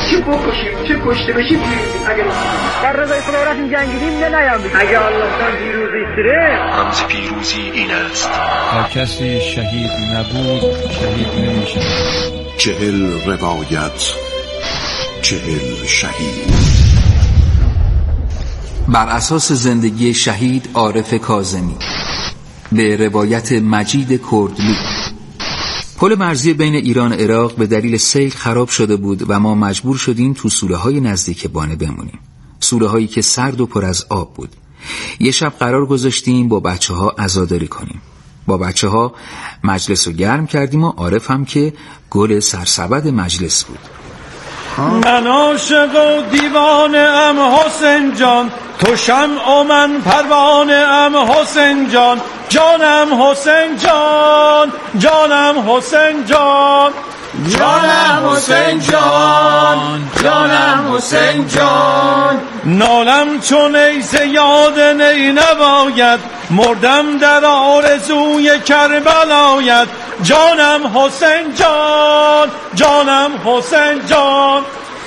چه بکشیم چه کشته بشیم پیروزی. اگر در رضای خدا رفتیم جنگیدیم نیام اگه الله خان پیروزی سره رمز پیروزی این است: هر کسی شهید نبود شهید نمیشه. 40 روایت 40 شهید. بر اساس زندگی شهید عارف کاظمی به روایت مجید کردلو. پل مرزی بین ایران و عراق به دلیل سیل خراب شده بود و ما مجبور شدیم تو سوله‌های نزدیک بانه بمونیم. سوله‌هایی که سرد و پر از آب بود. یه شب قرار گذاشتیم با بچه‌ها عزاداری کنیم. با بچه‌ها مجلس رو گرم کردیم و عارف هم که گل سرسبد مجلس بود. من عاشق و دیوانه ام حسین جان، تو شمع و من پروانه ام حسین جان، جانم حسین جان، جانم حسین جان، جانم حسین جان، جانم حسین جان. نالم چون ایس یاد نی نباید، مردم در آرزوی کربلایت، جانم حسین جان، جانم حسین جان،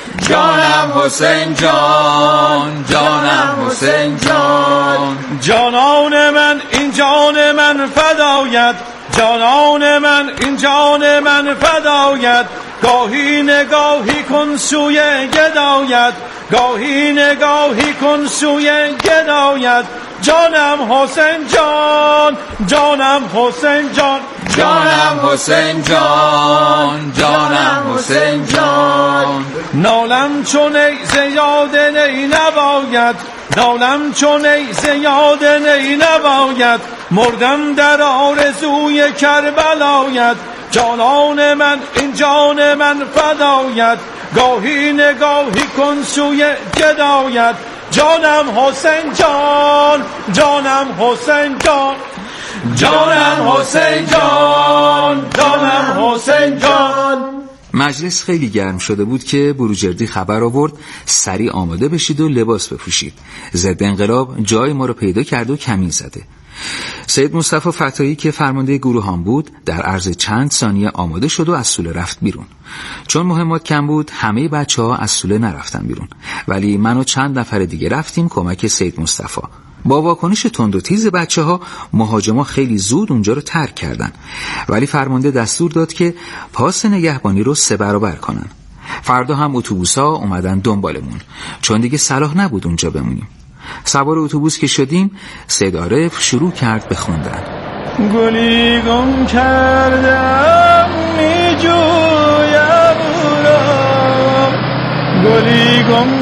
جانم حسین جان، جانم حسین جان. جانان من این جان من فدایت، جانان من این جان من فدایت. گاهی نگاهی کن سوی گدایت، گاهی نگاهی کن سوی گدایت، جانم حسین جان، جانم حسین جان، جانم حسین جان، جانم حسین جان. نالم چون ایس یاد نی نباید، نالم چون ایس یاد نی نباید، مردم در آرزوی کربلایت، جانان من این جان من فدایت. گاهی نگاهی کن سوی گدایت، جانم حسین جان، جانم حسین جان، جانم حسین جان، جانم حسین جان. مجلس خیلی گرم شده بود که بروجردی خبر آورد سریع آماده بشید و لباس بپوشید. ضد انقلاب جای ما رو پیدا کرد و کمین زده. سید مصطفی فتایی که فرمانده گروهان بود در عرض چند ثانیه آماده شد و از سوله رفت بیرون. چون مهمات کم بود همه بچه‌ها از سوله نرفتن بیرون، ولی من و چند نفر دیگه رفتیم کمک سید مصطفی. با واکنش تند و تیز بچه‌ها مهاجما خیلی زود اونجا رو ترک کردن، ولی فرمانده دستور داد که پاس نگهبانی رو 3 برابر کنن. فردا هم اتوبوس‌ها اومدن دنبالمون، چون دیگه صلاح نبود اونجا بمونیم. سوار اتوبوس که شدیم سید عارف شروع کرد به خوندن. گلی گم کردم می جویم او را، گلی گم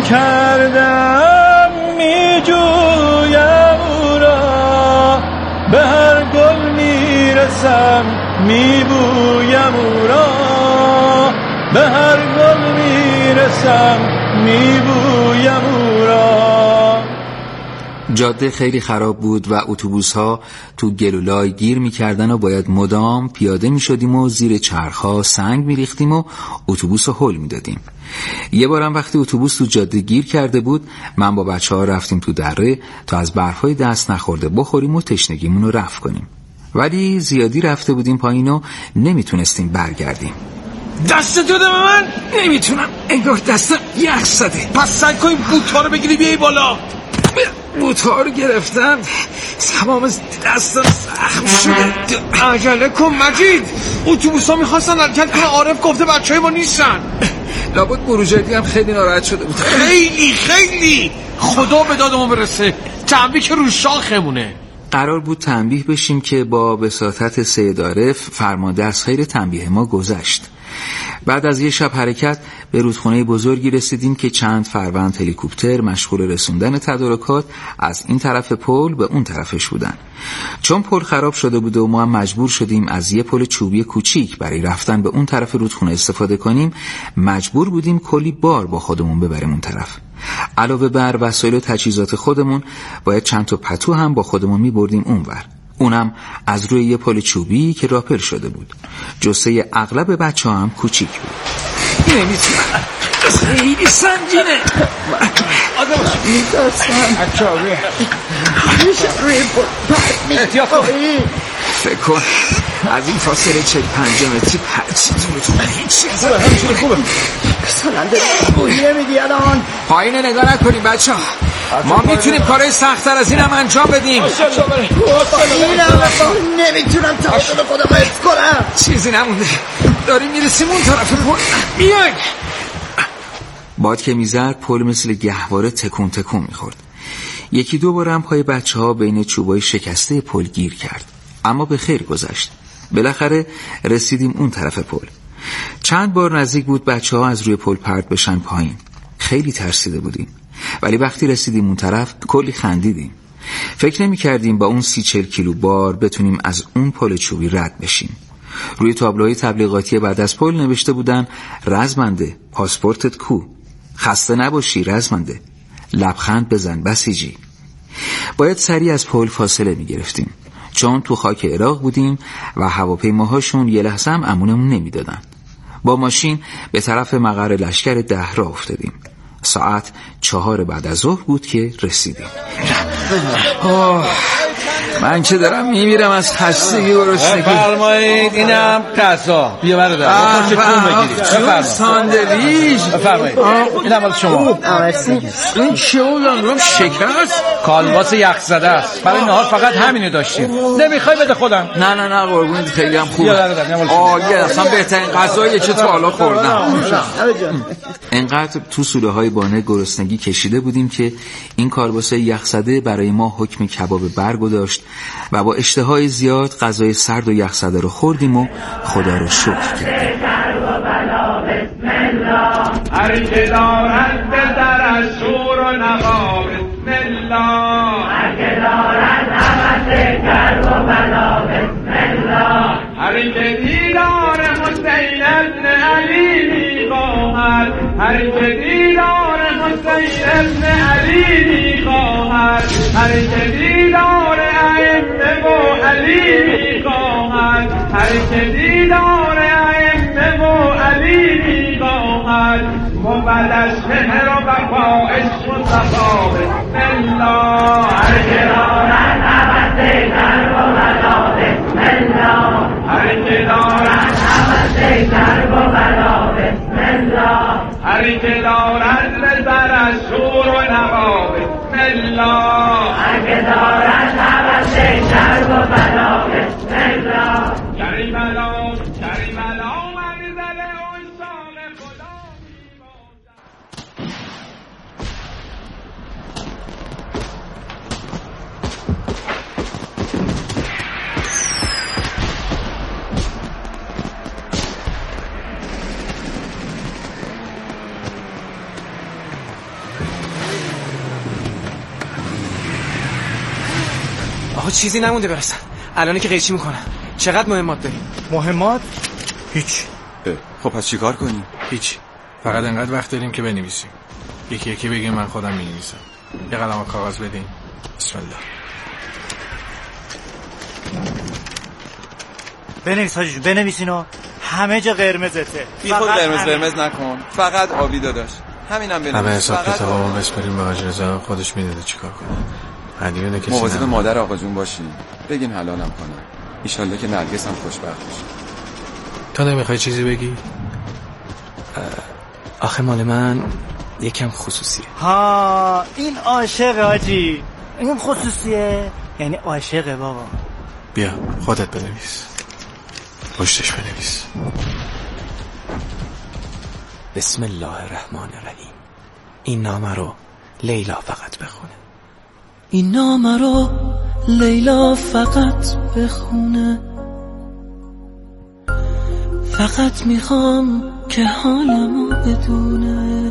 کردم می جویم او را، به هر گل می رسم می بویم او را، به هر گل می رسم می بویم او را. جاده خیلی خراب بود و اتوبوس‌ها تو گلولای گیر می‌کردن و باید مدام پیاده می‌شدیم و زیر چرخ‌ها سنگ می‌ریختیم و اتوبوس رو هل می‌دادیم. یه بارم وقتی اتوبوس تو جاده گیر کرده بود من با بچه‌ها رفتیم تو دره تا از برفای دست نخورده بخوریم و تشنگیمون رو رفع کنیم. ولی زیادی رفته بودیم پایین و نمیتونستیم برگردیم. دستتو بده به من. نمیتونم، انگار دستم یخ زده. پس سعی کن بوت‌ها رو بگیری بیای بالا. بوت‌ها رو گرفتم، تمام دستم زخم شده. عجله کن مجید، اتوبوس‌ها می‌خواستن حرکت کنن، عارف گفته بچه‌های ما نیستن. لابد بروجردی هم خیلی ناراحت شده بود. خیلی خدا به دادمون برسه، تنبیه که رو شاخمونه. قرار بود تنبیه بشیم که با بساطت سید عارف فرمانده از خیر تنبیه ما گذشت. بعد از یه شب حرکت به رودخونه بزرگی رسیدیم که چند فروند هلیکوپتر مشغول رسوندن تدارکات از این طرف پل به اون طرفش بودن. چون پل خراب شده بود و ما هم مجبور شدیم از یه پل چوبی کوچیک برای رفتن به اون طرف رودخونه استفاده کنیم، مجبور بودیم کلی بار با خودمون ببریم اون طرف. علاوه بر وسایل و تجهیزات خودمون باید چند تا پتو هم با خودمون می‌بردیم اونور. اونم از روی یه پل چوبی که راپل شده بود. جثه اغلب بچه‌ها هم کوچیک بود. نمیتونم، خیلی سنگینه. آدم میترسم. اچاوی میشه روی پل احتیاط کن. فکر کن از این فاصله 40-50 متری هرچی دورتونه هیچی از خوبه سالنده گویی نمیدی الان. پایین نگاه نکنیم بچه ها، ما میتونیم کارهای سخت‌تر از این هم انجام بدیم. نمیتونم تعادل خودم حفظ کنم. چیزی نمونده، داریم میرسیم اون طرف پل. بیاین. باد که میزد پل مثل گهواره تکون تکون میخورد. یکی دو بار هم پای بچه ها بین چوبای شکسته پل گیر کرد، اما به خیر گذشت. بالاخره رسیدیم اون طرف پل. چند بار نزدیک بود بچه ها از روی پل پرت بشن پایین. خیلی ترسیده بودیم، ولی وقتی رسیدیم اون طرف کلی خندیدیم. فکر نمی کردیم با اون 30-40 کیلو بار بتونیم از اون پل چوبی رد بشیم. روی تابلوهای تبلیغاتی بعد از پل نوشته بودن رزمنده پاسپورتت کو، خسته نباشی رزمنده، لبخند بزن بسیجی. باید سریع از پل فاصله می گرفتیم، چون تو خاک عراق بودیم و هواپیماهاشون یه لحظه هم امونمون نمی دادن. با ماشین به طرف مقر لشکر دهرا افتادیم. ساعت 4 بعد از ظهر بود که رسیدیم. من که دارم میمیرم از خستگی و گرسنگی. بفرمایید اینم غذا. بیا برادر خوش تون بگیرید. بفرمایید ساندویچ. بفرمایید اینم واسه شما. این چه بود؟ شکست؟ کالباس یخ زده است. برای نهار فقط همینو داشتیم. نمیخوای بده خودم؟ نه قربونت، خیلی هم خوب. بیا برادر عالیه، اصلا بهترین غذاییه که تا حالا خوردم. انقدر تو سوله های بانه گرسنگی کشیده بودیم که این کالباس یخ زده برای ما حکم کباب برگو داشت و با اشتهای زیاد غذای سرد و یخزده رو خوردیم و خدا رو شکر کردیم. هر که دارد به در شور و نوا بسم الله، هر که دارد نفس کرب و بلا بسم الله، هر که دیدار حسین ابن علی می‌خواهد، هر که دیدار حسین ابن علی می‌خواهد، هر که دیدار ائمه و علی می‌خواهد، هر که دیدار ائمه و علی می‌خواهد، مبلش مهر و وفا عشق و صفا بسم الله، هر که دارد نفس کرب و بلا بسم الله، هر که دارد نفس کرب و بلا بسم الله، هر که دارد به سر شور و نوا بسم الله، هر که دارد نفس کرب و بلا بسم الله، کریملا کریملا منزل عشاق خدا آقا چیزی نمونده برسن. الان که قیچی میکنن. چقدر مهمات داریم؟ مهمات؟ هیچ. خب پس چیکار کنیم؟ هیچ. فقط انقدر وقت داریم که بنویسیم. یکی یکی بگیم من خودم می‌نویسم. یه قلم و کاغذ بدین. بسم الله. بنویس حاجی، بنویسینا. همه جا قرمزته. بی خود قرمز نکن. فقط آبی داداش. همینم بنویس. همه حساب کتابمو بسپاریم به حاج رضا، خودش میدونه چیکار کنه. هدیه کسی مواظب مادر آقا جون باشین. بگین حلالم کنه. ان شاءالله که نرگس هم خوشبخت بشه. تو نمیخوای چیزی بگی؟ آخه مال من یکم خصوصیه. ها این عاشق حاجی. این خصوصیه یعنی عاشقه بابا. بیا خودت بنویس. پشتش بنویس. بسم الله الرحمن الرحیم. این نامه رو لیلا فقط بخونه. این نامه رو لیلا فقط بخونه. فقط میخوام که حالمو بدونه.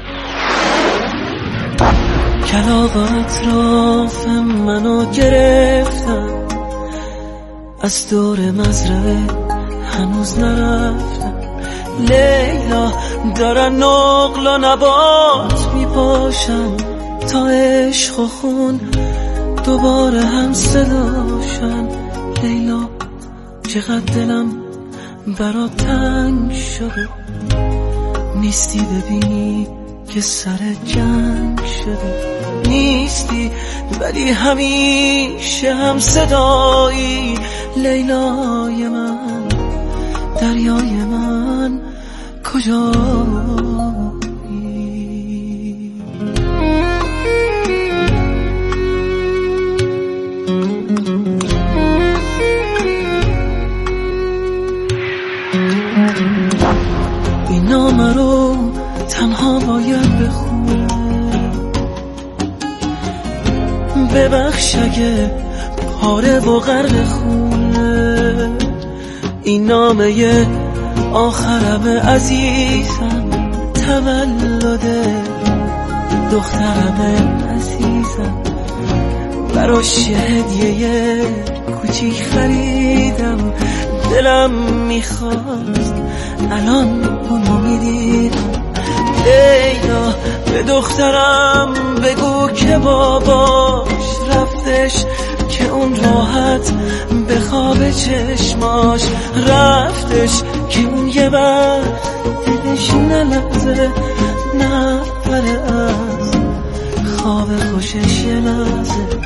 کلاغ اطراف منو گرفتن، از دور مزرعه هنوز نرفتم. لیلا دارن نقل و نبات میپاشن، تا عشق و خون دوباره هم صداشن. لیلا چقدر دلم برات تنگ شده، نیستی ببینی که سر جنگ شده. نیستی ولی همیشه هم صدایی، لیلای من، دریای من کجایی؟ این نامه رو تنها باید بخونم، ببخش اگه پاره و غرق خونه. این نامه آخرم عزیزم، تولد دخترم عزیزم، براش هدیه کوچیک خریدم. دلم میخواست الان اونو میدیدم. لیلا به دخترم بگو که باباش رفتش، که اون راحت به خواب چشماش رفتش، که اون یه وقت دلش نلرزه نپره از خواب خوشش یه لحظه.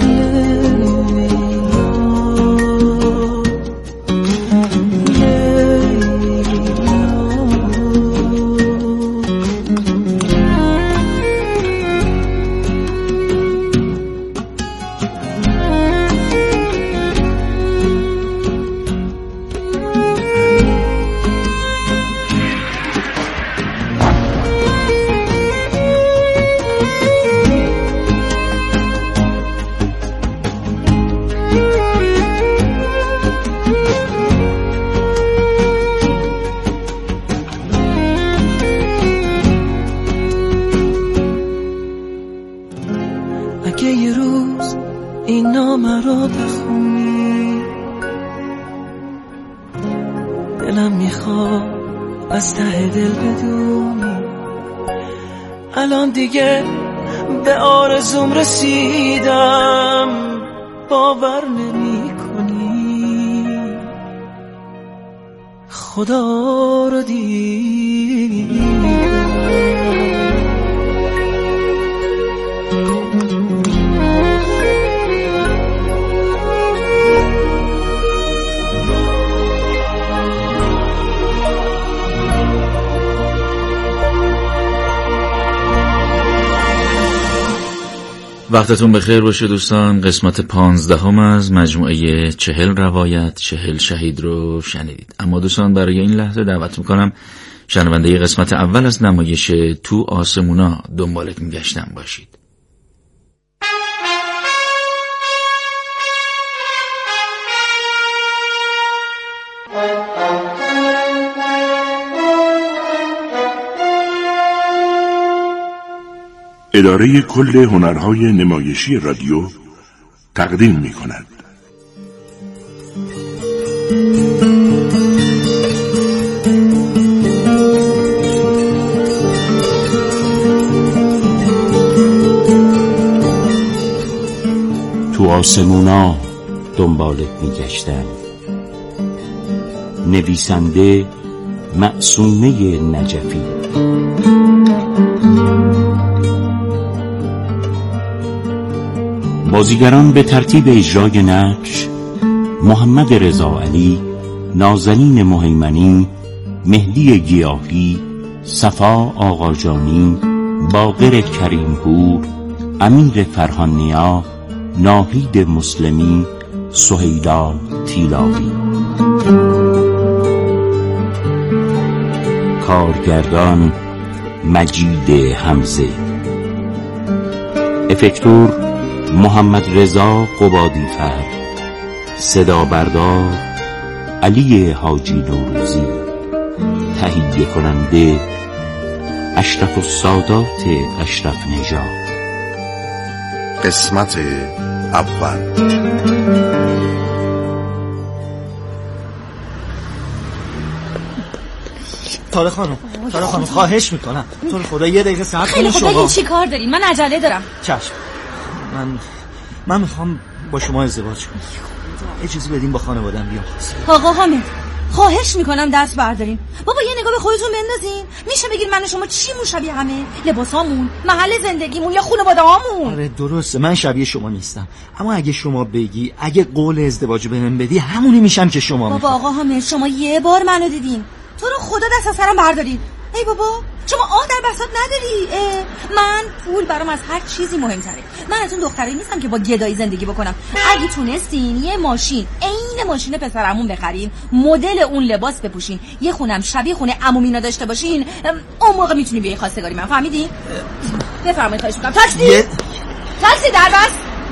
اگه یه روز این نامه رو بخونی، دلم میخواد از ته دل بدونی الان دیگه به آرزوم رسیدم. باور نمی کنی خدا رو دیدم. وقتتون بخیر باشه دوستان. قسمت 15 از مجموعه 40 روایت 40 شهید رو شنیدید. اما دوستان برای این لحظه دعوت میکنم شنونده قسمت اول از نمایش تو آسمونا دنبالت میگشتم باشید. اداره کل هنرهای نمایشی رادیو تقدیم می کند. تو آسمونا دنبالت می گشتم. نویسنده معصومه نجفی. بازیگران به ترتیب اجرای نقش: محمد رضا علی، نازنین مهیمنی، مهدی گیاهی، صفا آقاجانی، باقر کریمپور، امیر فرهانیا، ناهید مسلمی، سهیلا تیلاوی. کارگردان مجید حمزه. افکتور محمد رضا قبادی‌فر. صدا بردار علی حاجی نوروزی. تهیه کننده اشرف السادات اشرف نژاد. قسمت اول. تاره خانم خواهش میکنم تو رو خدا یه دقیقه صبر کنید. خیلی خدا چی کار دارین؟ من عجله دارم. چشم. من میخوام با شما ازدواج کنم. اجازه بدین با خانواده‌ام بیام. آقا حامد خواهش میکنم دست بردارین. بابا یه نگاه به خودتون بندازین. میشه بگید من و شما چیمون شبیه همه؟ لباسامون، محل زندگیمون یا خانواده‌هامون؟ آره درسته، من شبیه شما نیستم، اما اگه شما بگی، اگه قول ازدواج بهم بدی، همونی میشم که شما میخواد. بابا آقا حامد شما یه بار منو دیدین، تو رو خدا دست از سرم بردارین. ای بابا شما در بساط نداری؟ من پول برام از هر چیزی مهمتره. من از اون دختری نیستم که با گدایی زندگی بکنم. اگه تونستین یه ماشین عین ماشین پسرعمون بخرین، مدل اون لباس بپوشین، یه خونم شبیه خونه عمومینا داشته باشین، اون موقع میتونی بیای خواستگاری من. فهمیدین؟ بفرمایید. خواهش میکنم. تاکسی در بس.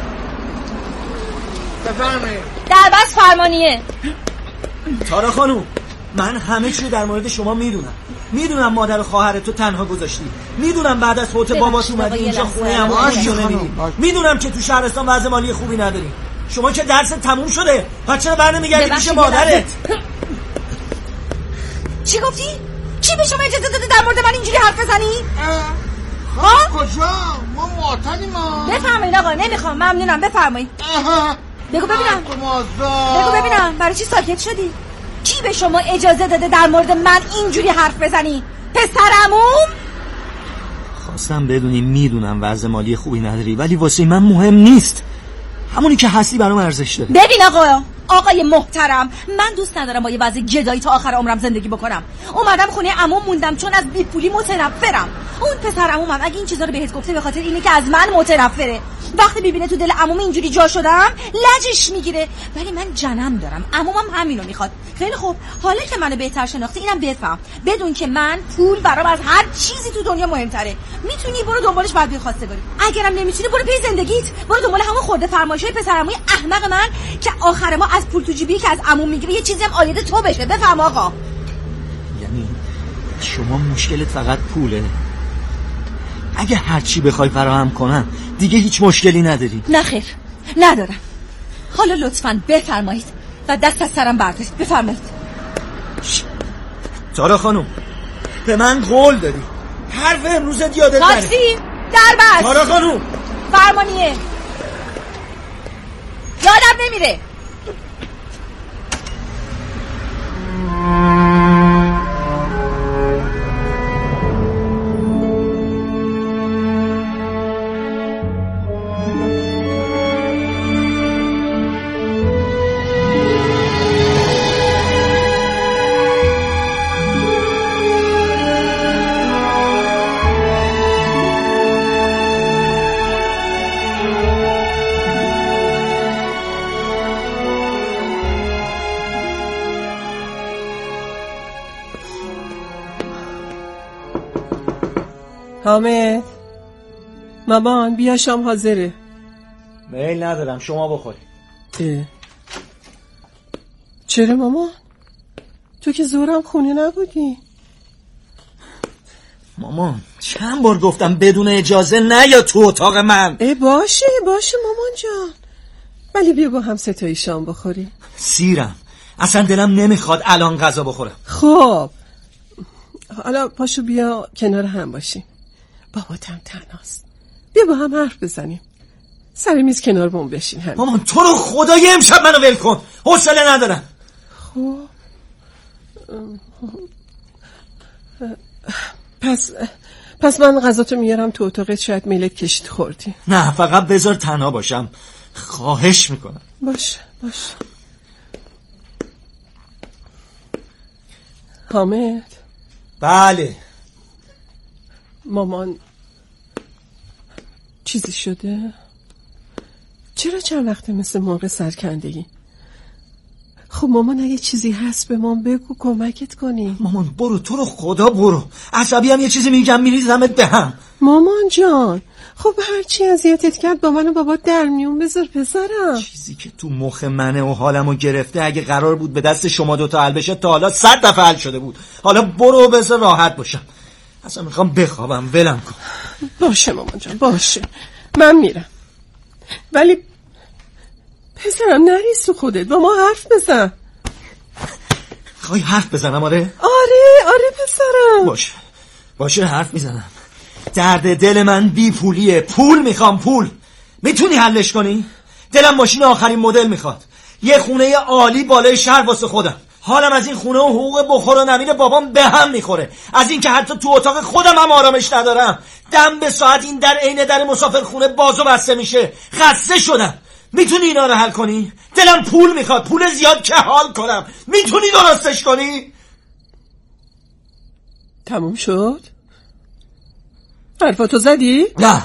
بفرمایید. در بس فرمانیه. تارا خانوم، من همه چی در مورد شما میدونم مادر و خواهر تو تنها گذاشتی، میدونم بعد از فوت بابات اومدی اینجا خونه عمویی رو نمیری، میدونم که تو شهرستان وضع مالی خوبی نداری. شما که درست تموم شده، پس چرا برنمیگردی پیش مادرت؟ چی گفتی؟ کی به شما اجازه داده در مورد من اینجوری حرف بزنی؟ ها؟ کجا؟ ما معطلیم. بفرمایید آقا، نمیخوام، ممنونم. بفرمایید. بگو ببینم برای چی ساکت شدی؟ کی به شما اجازه داده در مورد من اینجوری حرف بزنی؟ پسرعموم؟ خواستم بدونی میدونم وضع مالی خوبی نداری، ولی واسه من مهم نیست. همونی که هستی برام ارزش داره. ببین آقای محترم، من دوست ندارم با یه وضع گدایی تا آخر عمرم زندگی بکنم. اومدم خونه عموم موندم چون از بیپولی متنفرم. اون پسرعمومم اگه این چیزا رو بهت گفته به خاطر اینه که از من متنفره. وقتی ببینه تو دل عموم اینجوری جا شدم لجش میگیره. ولی من جنم دارم، عمومم همینو میخواد. خیلی خوب، حالا که منو بهتر شناختی اینم بفهم، بدون که من پول برام از هر چیزی تو دنیا مهمتره. میتونی برو دنبالش بعد بی خواستگاری، اگرم نمیتونی برو پی زندگیت، برو دنبال همون خورده فرمایشای پسرعموی احمق من که آخر ما از پول تو جیبی که از عموم میگیره یه چیزی هم آید تو بشه. بفهم آقا. یعنی شما مشکلت فقط پوله؟ اگه هر چی بخوای فراهم کنم دیگه هیچ مشکلی نداری؟ نه خیر، ندارم. حالا لطفاً بفرمایید و دست از سرم بردارید. بفرمایید. تارا خانم، به من قول دادی، حرف امروزت یادت نره. تاکسی در بس. تارا خانم فرمانیه، یادم نمیره. حامد، مامان بیا شام حاضره. میل ندارم، شما بخوری. چرا مامان؟ تو که زورم خونه نبودی. مامان چند بار گفتم بدون اجازه نیا تو اتاق من. باشه مامان جان، ولی بیا با هم ستایی شام بخوریم. سیرم، اصلا دلم نمیخواد الان غذا بخورم. خب حالا پاشو بیا کنار هم باشیم. باباتم تنهاست، بیا با هم حرف بزنیم. سر میز کنار بوم بشین. هم مامان تو رو خدا یه امشب منو ول کن، حوصله ندارم. خب پس من غذاتو میارم تو اتاقت، شاید میلت کشید خوردی. نه فقط بذار تنها باشم، خواهش میکنم. باشه. حامد. بله مامان چیزی شده؟ چرا چند وقته مثل مرغ سرکندگی؟ خب مامان اگه چیزی هست به مامان بگو کمکت کنی. مامان برو، تو رو خدا برو، عصبی هم یه چیزی میگم میریزمت به هم. مامان جان خب هرچی اذیتت کرد با من و بابا در میون بذار پسرم. چیزی که تو مخ منه و حالمو گرفته اگه قرار بود به دست شما دوتا حل بشه تا حالا 100 دفعه حل شده بود. حالا برو بذار راحت باشم، اصلا میخوام بخوابم، ولم کن. باشه مامان جان باشه، من میرم، ولی پسرم نریز تو خودت، با ما حرف بزن. خواهی حرف بزنم؟ آره پسرم. باشه حرف میزنم. درد دل من بی پولیه، پول میخوام، پول. میتونی حلش کنی؟ دلم ماشین آخرین مدل میخواد، یه خونه عالی بالای شهر واسه خودم، حالم از این خونه و حقوق بخور و نمیر بابام به هم میخوره. از این که حتی تو اتاق خودم هم آرامش ندارم. دم به ساعت این در عین در مسافرخونه بازو بسته میشه. خسته شدم. میتونی اینا رو حل کنی؟ دلم پول میخواد، پول زیاد که حال کنم. میتونی درستش کنی؟ تموم شد؟ حرفاتو زدی؟ نه،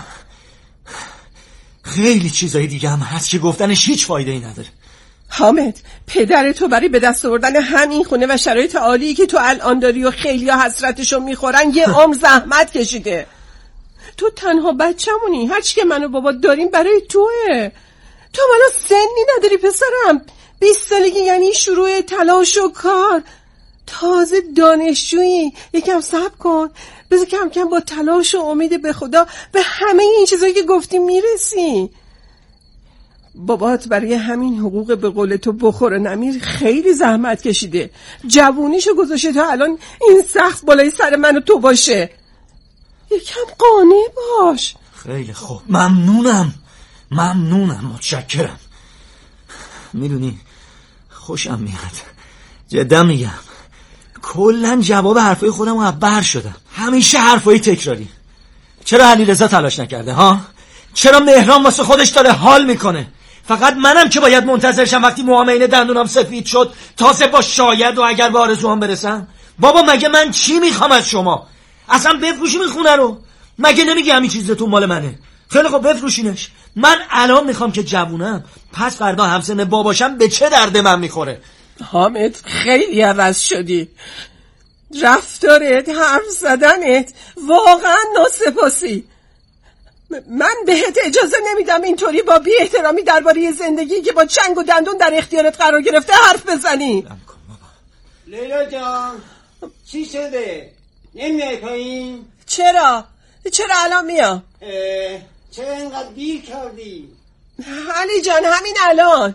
خیلی چیزای دیگه هم هست که گفتنش هیچ فایده ای نداره. حامد، پدر تو برای به دست آوردن همین خونه و شرایط عالی که تو الان داری و خیلی ها حسرتشو میخورن یه عمر زحمت کشیده. تو تنها بچه‌مونی، هرچی که من و بابا داریم برای توه. تو منو سنی نداری پسرم. 20 سالگی یعنی شروع تلاش و کار. تازه دانشجویی. یکم صبر کن، بذار کم کم با تلاش و امید به خدا به همه این چیزایی که گفتی میرسی. بابات برای همین حقوق به قول تو بخور نمیر خیلی زحمت کشیده. جوونیشو گذاشته تا الان این سقف بالای سر من و تو باشه. یکم قانع باش. خیلی خوب، ممنونم، متشکرم. میدونی خوشم میاد، جدا میگم. کلن جواب حرفای خودم رو بر شدم. همیشه حرفای تکراری. چرا علیرضا تلاش نکرده ها؟ چرا مهران واسه خودش داره حال میکنه؟ فقط منم که باید منتظرشم وقتی موامین دندونم سفید شد تازه با شاید و اگر به آرزوام برسم؟ بابا مگه من چی میخوام از شما؟ اصلا بفروشیم این خونه رو؟ مگه نمیگی همین چیزتون مال منه؟ خیلی خب بفروشینش. من الان میخوام که جوونم، پس فردا همسن باباشم به چه درد من میخوره؟ حامد خیلی عوض شدی. رفتارت، حرف زدنت واقعا ناسپاسی. من بهت اجازه نمیدم اینطوری با بی احترامی درباره زندگی که با چنگ و دندون در اختیارت قرار گرفته حرف بزنی. لیلا جان چی شده؟ نمیای پایین؟ چرا الان میام؟ چرا اینقدر دیر کردی؟ علی جان همین الان.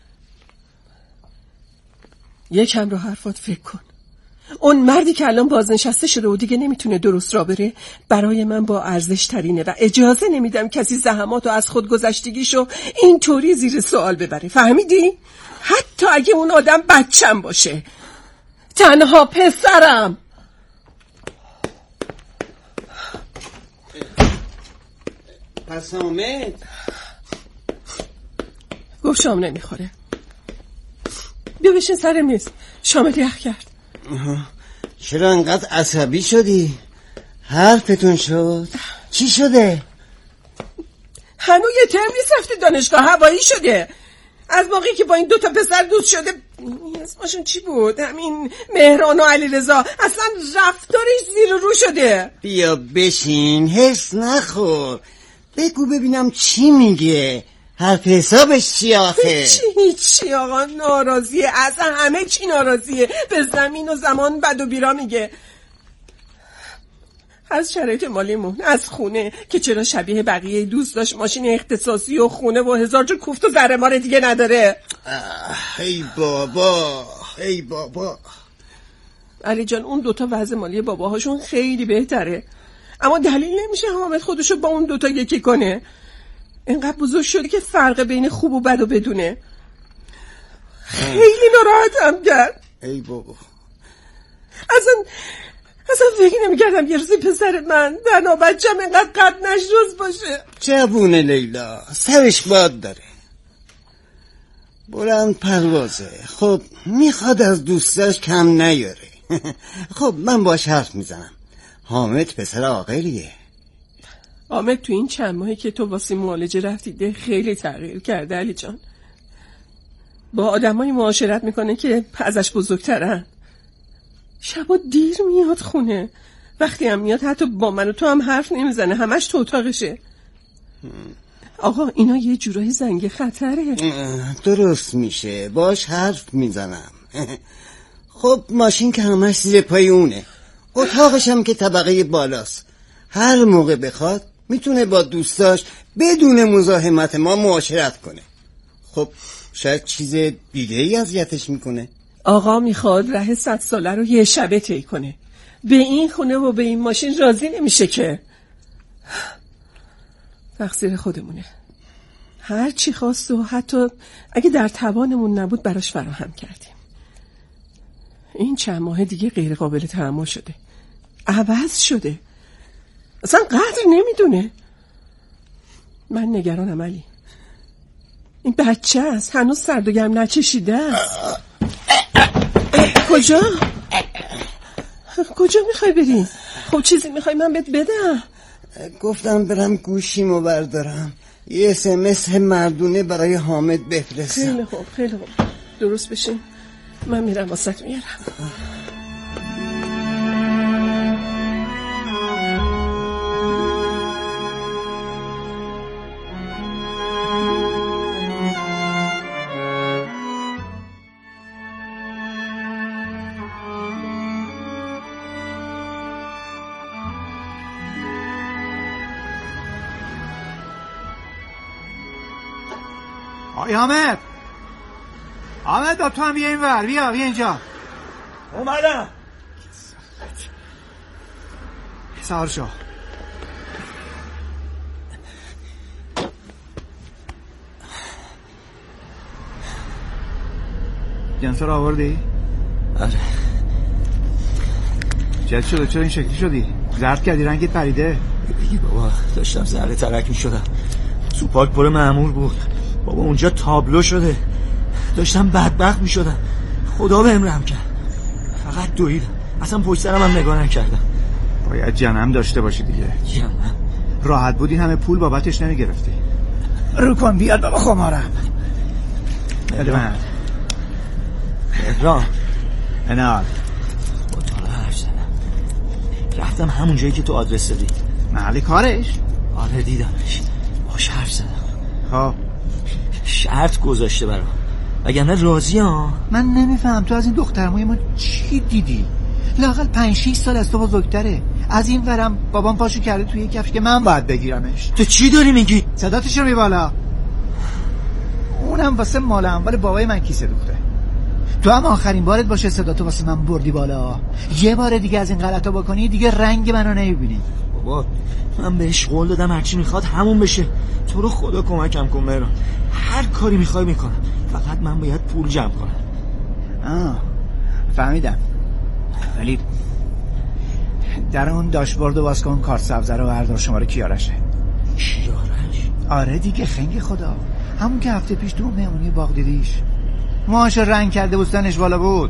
یکم رو حرفات فکر کن. اون مردی که الان بازنشسته شده و دیگه نمیتونه درست را بره برای من با ارزش ترینه و اجازه نمیدم کسی زحمات و از خود گذشتگیشو اینطوری زیر سوال ببره. فهمیدی؟ حتی اگه اون آدم بچم باشه، تنها پسرم. پس حامد گفت شام نمیخوره. بیا بشین سر میز، شامت یخ کرد. چرا انقدر عصبی شدی؟ حرفتون شد؟ چی شده؟ هنوز یه ترم نیست رفتی دانشگاه، هوایی شده. از موقعی که با این دوتا پسر دوست شده، اسمشون چی بود؟ همین مهران و علیرضا، اصلا رفتارش زیر رو شده. بیا بشین، حس نخور، بگو ببینم چی میگه. حرف حسابش چی آخه؟ هیچی آقا، ناراضیه، اصلا همه چی ناراضیه. به زمین و زمان بد و بیرا میگه. از شرایط مالیمون، از خونه که چرا شبیه بقیه دوست داشت ماشین اختصاصی و خونه و هزار جو کوفت و زرمار دیگه نداره. ای بابا، ای بابا. علی جان اون دوتا وضع مالی باباهاشون خیلی بهتره، اما دلیل نمیشه حامد خودشو با اون دوتا یکی کنه. اینقدر بزرگ شده که فرق بین خوب و بد و بدونه. خیلی ناراحتم کرد. ای بابا، اصلا فکر نمی‌کردم یه روزی پسر من تنها بچه‌م اینقدر قد نشروز باشه. جوونه لیلا، سرش باد داره، بلند پروازه. خب میخواد از دوستاش کم نیاره. خب من باش حرف میزنم. حامد پسر عاقلیه. حامد تو این چند ماهی که تو واسه معالجه رفتی خیلی تغییر کرده علی جان. با آدمایی معاشرت میکنه که ازش بزرگترن. شبا دیر میاد خونه، وقتی هم میاد حتی با من و تو هم حرف نمیزنه، همش تو اتاقشه. آقا اینا یه جورایی زنگ خطره. درست میشه، باش حرف میزنم. خب ماشین که همش زیر پای اونه، اتاقش هم که طبقه بالاست. هر موقع بخواد میتونه با دوستاش بدون مزاحمت ما معاشرت کنه. خب شاید چیز دیگه ای اذیتش میکنه. آقا میخواد ره 100 ساله رو یه شبه طی کنه، به این خونه و به این ماشین راضی نمیشه که. تقصیر خودمونه، هر چی خواست و حتی اگه در توانمون نبود براش فراهم کردیم. این چند ماه دیگه غیر قابل تحمل شده، عوض شده، اصلا قدر نمیدونه. من نگرانم علی، این بچه است، هنوز سرد و گرم نچشیده است. کجا میخوای بری؟ خب چیزی میخوای من بهت بدم؟ گفتم برم گوشیمو بردارم، یه SMS مردونه برای حامد بفرستم. خیلی خوب درست بشین، من میرم واسط میارم. حامد با تو هم بیا این ور، بیا اینجا. اومدم. سوار شو. جنسا رو آوردی؟ آره. جد شده، چرا این شکلی شدی؟ زرد کردی، رنگت پریده. بگی بابا، داشتم زرد ترک می شدم، سوپاک پر مأمور بود بابا، اونجا تابلو شده، داشتم بدبخت می شدم، خدا بهم رحم کرد، فقط دویدم، اصلا پشت سرم هم نگاه نکردم. باید جنم داشته باشی دیگه. جنم راحت بودی همه پول بابتش نمی گرفتی. رو کن بیاد بابا خمارم. مهران انال با تالا حرف زدم، رفتم همون جایی که تو آدرس دادی. محل کارش؟ آره دیدمش، باش حرف زدم. خب شرط گذاشته برام، وگرنه راضی ها. من نمیفهم تو از این دخترموی ما چی دیدی؟ لااقل 5-6 سال از تو بزرگتره. از این ورم بابام پاشو کرده توی کفش که من باید بگیرمش. تو چی داری میگی؟ صداتش رو میبالا. اونم واسه مال اموال بابای من کیسه دوخته. تو هم آخرین بارت باشه صداتو واسه من بردی بالا. یه بار دیگه از این غلطا بکنی دیگه رنگ منو نمیبینی. بابا من بهش قول دادم هرچی میخواد همون بشه. تو رو خدا کمکم کن مهران، هر کاری میخوای میکنم، فقط من باید پول جمع کنم. فهمیدم، ولی در اون داشبورد باز کن، کارت سبز رو بردار، شماره کیارشه. کیارش؟ آره دیگه، خنگ خدا، همون که هفته پیش تو مهمونی باغ دیدیش، موهاش رنگ کرده بود، سنش بالا بود.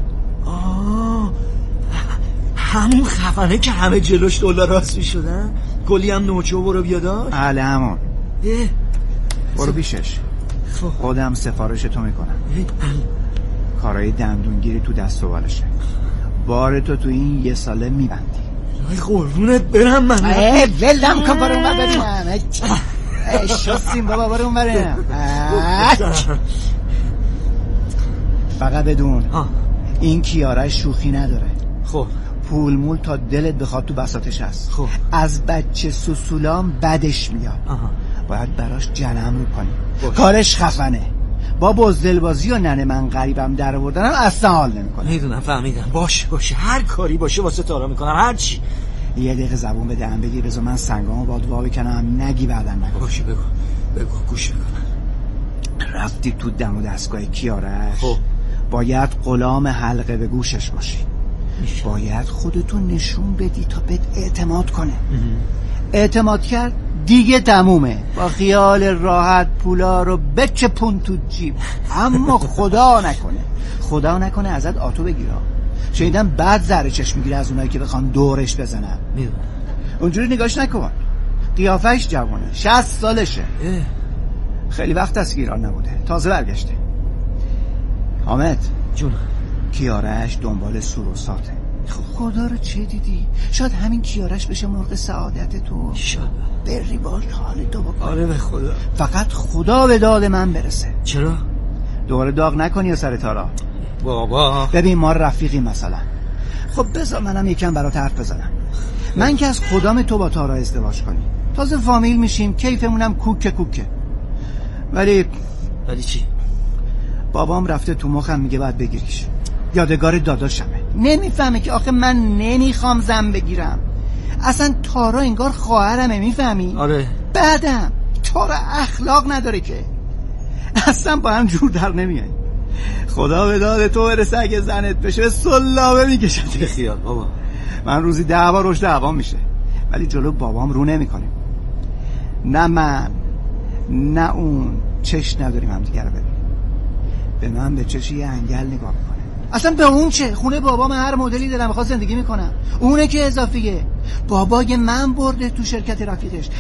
همون خفنه که همه جلوش دلار راست میشدن، کلی هم نوچه و برو بیاداش. بله همون. برو بیشش، خودم سفارش تو میکنم. کارهای دندونگیری تو دست و بالشه، بارتو تو این 1 ساله میبندی. قربونت برم من. ولم کن، برو اون ببینم. شستیم بابا، برو اون بریم. فقط بدون این کیاره شوخی نداره. خب پول مول تا دلت بخواد تو بساطش هست. خب از بچه سوسولام بدش میاد. باید براش جنم رو کنی. کارش خفنه، با بزدلبازی و ننه من غریبم در آوردنم اصلا حال نمیکنه. میدونم، فهمیدم. باشه هر کاری باشه واسه تارا میکنم، هر چی. یه دقیقه زبون بده هم بگی، بذار من سنگامو باد وا بکنم، نگی بعدن نگو. باشه بگو گوش میکنم. رفتی تو دم و دستگاه کیارش، باید غلام حلقه به گوشش باشی. باید خودتو نشون بدی تا بهت اعتماد کنه. اعتماد کرد دیگه تمومه، با خیال راحت پولا رو بچپون تو جیب. اما خدا نکنه ازت آتو بگیره. شنیدم بعد زهر چشم میگیره از اونایی که بخوان دورش بزنن. اونجوری نگاش نکن، قیافش جوانه، 60 سالشه. خیلی وقت از ایران نبوده، تازه برگشته. حامد جون، کیارش دنبال سوروساته. خدا رو چه دیدی؟ شاید همین کیارش بشه مرغ سعادت تو. شاید بری باش حال تو بکن. آره به خدا. فقط خدا به داد من برسه. چرا؟ دوباره داغ نکنی یا سر تارا. بابا ببین ما رفیقی مثلا. خب بذار منم یکم برات حرف بزنم. من که از خدام تو با تارا ازدواج کنی، تازه فامیل میشیم، کیفمونم کوکه. ولی چی؟ بابام رفته تو مخم میگه باید بگیریش، یادگار داداشمه. نمیفهمه که آخه من نمیخوام زن بگیرم. اصلا تارا انگار خواهرمه، میفهمی؟ آره. بعدم تارا اخلاق نداره که، اصلا با هم جور در نمیای. خدا به داد تو برسه اگه زنت بشه سلابه میکشد. بخیال بابا، من روزی 10 بار روش دعوام میشه ولی جلو بابام رو نمیکنیم. نه من نه اون چش نداریم هم دیگه رو ببینیم. به من به چش یه انگل نگاه میکنه. اصلا به اون چه؟ خونه بابام هر مدلی دلم میخواد زندگی میکنم. اونه که اضافیه. بابای من برده تو شرکت رفیقش